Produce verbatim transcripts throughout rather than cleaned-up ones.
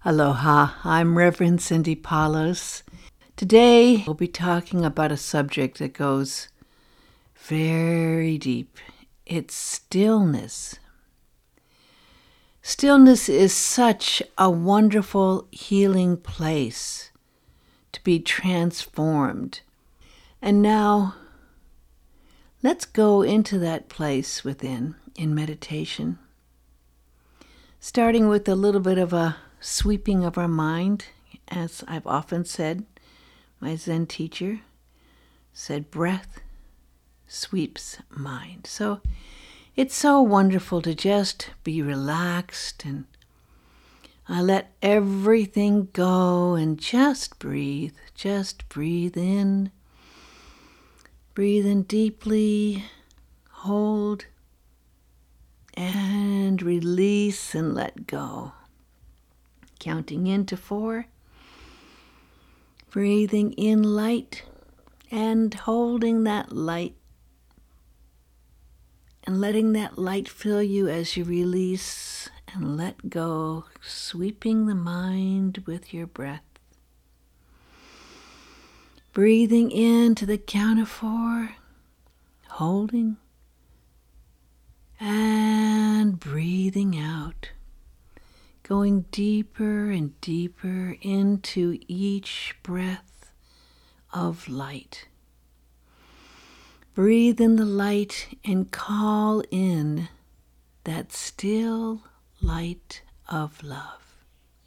Aloha, I'm Reverend Cindy Palos. Today we'll be talking about a subject that goes very deep. It's stillness. Stillness is such a wonderful healing place to be transformed. And now, let's go into that place within in meditation, starting with a little bit of a sweeping of our mind. As I've often said, my Zen teacher said, breath sweeps mind. So it's so wonderful to just be relaxed and I let everything go and just breathe. Just breathe in. Breathe in deeply. Hold. And release and let go. Counting into four. Breathing in light and holding that light. And letting that light fill you as you release and let go, sweeping the mind with your breath. Breathing in to the count of four, holding, and breathing out, going deeper and deeper into each breath of light. Breathe in the light and call in that still light of love.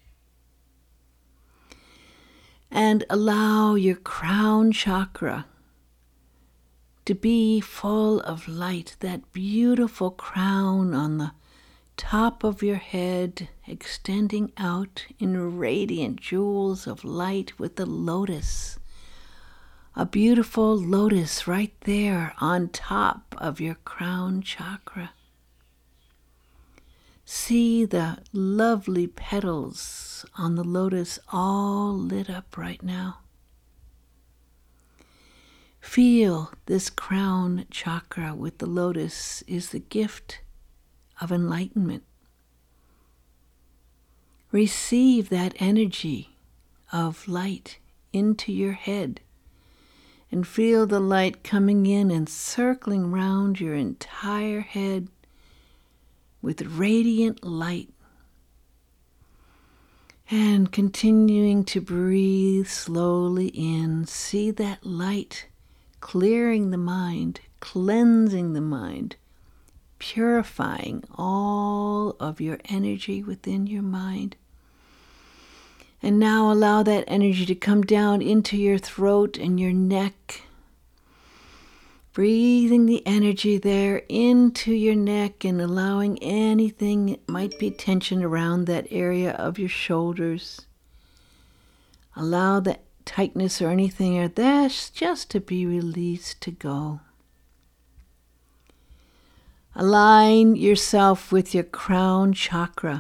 And allow your crown chakra to be full of light, that beautiful crown on the top of your head, extending out in radiant jewels of light with the lotus. A beautiful lotus right there on top of your crown chakra. See the lovely petals on the lotus all lit up right now. Feel this crown chakra with the lotus is the gift of enlightenment. Receive that energy of light into your head and feel the light coming in and circling round your entire head with radiant light. And continuing to breathe slowly in, see that light clearing the mind, cleansing the mind, purifying all of your energy within your mind. And now allow that energy to come down into your throat and your neck. Breathing the energy there into your neck and allowing anything that might be tension around that area of your shoulders. Allow that tightness or anything or that just to be released to go. Align yourself with your crown chakra,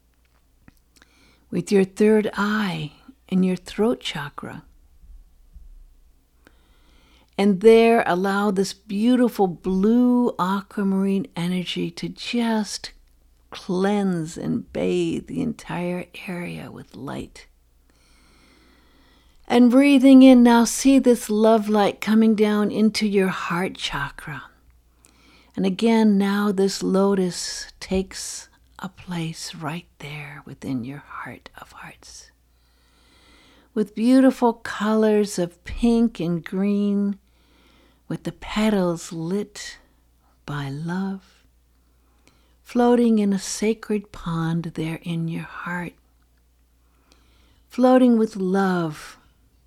with your third eye and your throat chakra. And there allow this beautiful blue aquamarine energy to just cleanse and bathe the entire area with light. And breathing in, now see this love light coming down into your heart chakra. And again, now this lotus takes a place right there within your heart of hearts. With beautiful colors of pink and green, with the petals lit by love, floating in a sacred pond there in your heart, floating with love.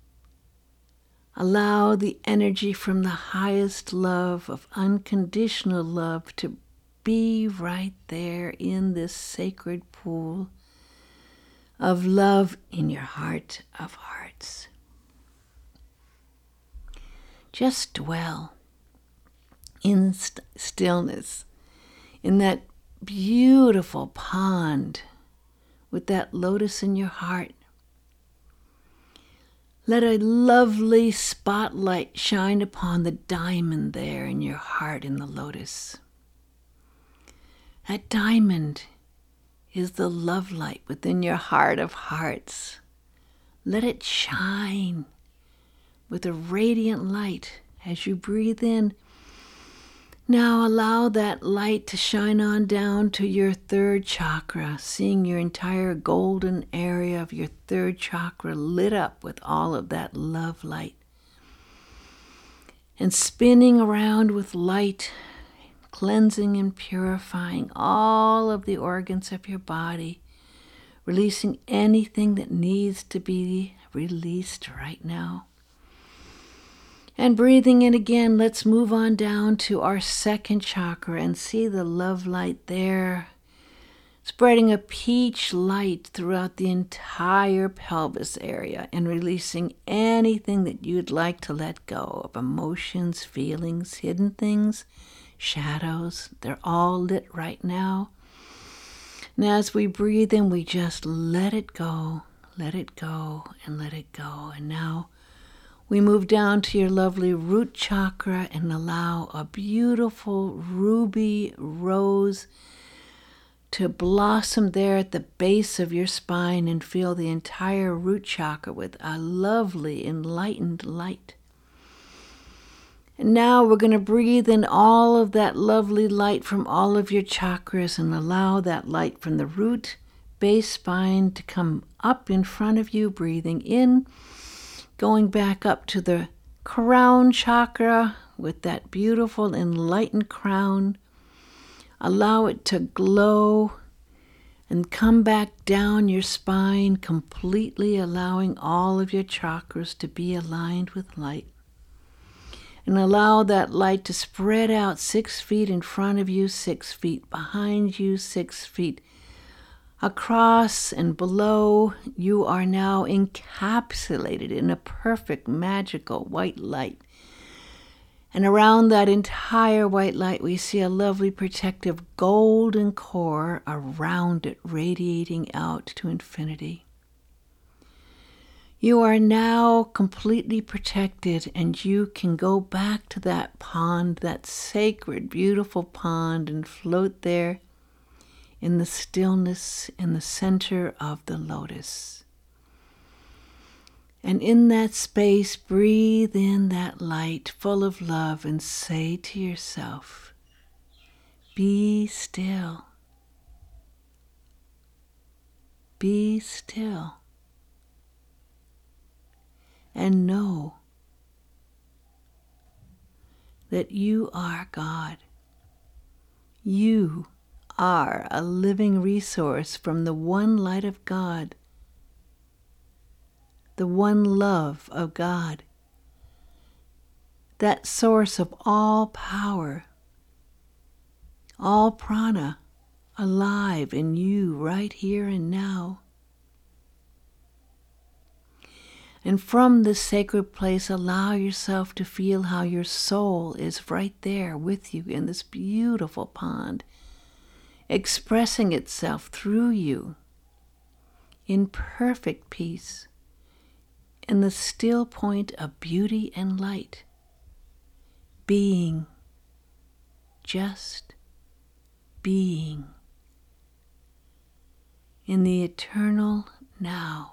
Allow the energy from the highest love of unconditional love to be right there in this sacred pool of love in your heart of hearts. Just dwell in st- stillness, in that beautiful pond with that lotus in your heart. Let a lovely spotlight shine upon the diamond there in your heart in the lotus. That diamond is the love light within your heart of hearts. Let it shine with a radiant light as you breathe in. Now allow that light to shine on down to your third chakra, seeing your entire golden area of your third chakra lit up with all of that love light. And spinning around with light, cleansing and purifying all of the organs of your body, releasing anything that needs to be released right now. And breathing in again, let's move on down to our second chakra and see the love light there, spreading a peach light throughout the entire pelvis area and releasing anything that you'd like to let go of, emotions, feelings, hidden things, shadows. They're all lit right now. And as we breathe in, we just let it go, let it go, and let it go. And now we move down to your lovely root chakra and allow a beautiful ruby rose to blossom there at the base of your spine and fill the entire root chakra with a lovely enlightened light. And now we're going to breathe in all of that lovely light from all of your chakras and allow that light from the root, base, spine to come up in front of you, breathing in, going back up to the crown chakra with that beautiful enlightened crown. Allow it to glow and come back down your spine, completely allowing all of your chakras to be aligned with light. And allow that light to spread out six feet in front of you, six feet behind you, six feet across and below. You are now encapsulated in a perfect magical white light. And around that entire white light, we see a lovely protective golden core around it, radiating out to infinity. You are now completely protected, and you can go back to that pond, that sacred, beautiful pond, and float there in the stillness in the center of the lotus. And in that space, breathe in that light full of love and say to yourself, be still. Be still. And know that you are God. You are a living resource from the one light of God, the one love of God, that source of all power, all prana, alive in you right here and now. And from this sacred place, allow yourself to feel how your soul is right there with you in this beautiful pond, expressing itself through you in perfect peace, in the still point of beauty and light, being, just being, in the eternal now.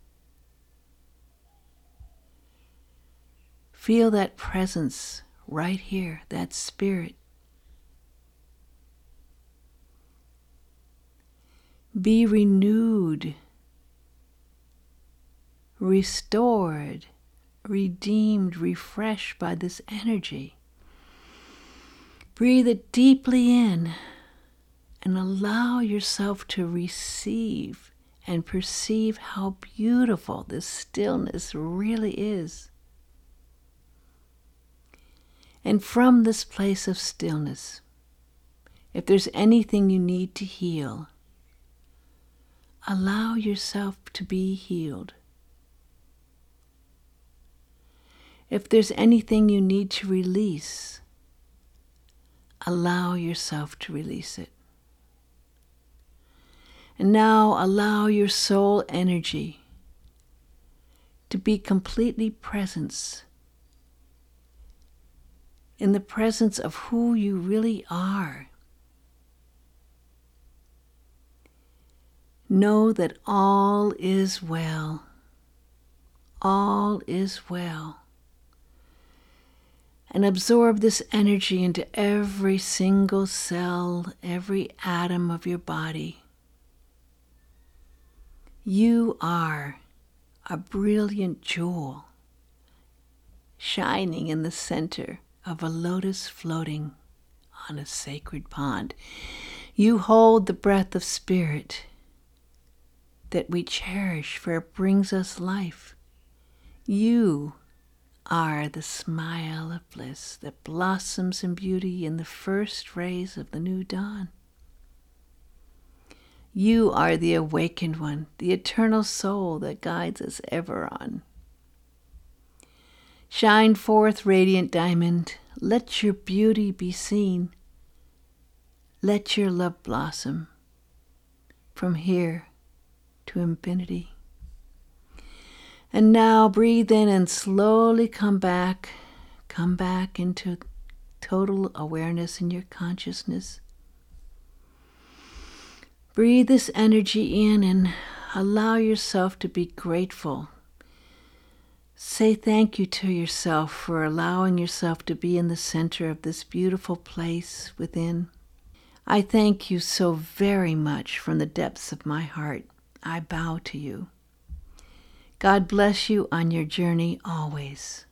Feel that presence right here, that spirit. Be renewed, restored, redeemed, refreshed by this energy. Breathe it deeply in and allow yourself to receive and perceive how beautiful this stillness really is. And from this place of stillness, if there's anything you need to heal, allow yourself to be healed. If there's anything you need to release, allow yourself to release it. And now allow your soul energy to be completely present in the presence of who you really are. Know that all is well. All is well. And absorb this energy into every single cell, every atom of your body. You are a brilliant jewel, shining in the center of a lotus floating on a sacred pond. You hold the breath of spirit that we cherish, for it brings us life. You are the smile of bliss that blossoms in beauty in the first rays of the new dawn. You are the awakened one, the eternal soul that guides us ever on. Shine forth, radiant diamond. Let your beauty be seen. Let your love blossom from here to infinity. And now breathe in and slowly come back. Come back into total awareness in your consciousness. Breathe this energy in and allow yourself to be grateful. Say thank you to yourself for allowing yourself to be in the center of this beautiful place within. I thank you so very much from the depths of my heart. I bow to you. God bless you on your journey always.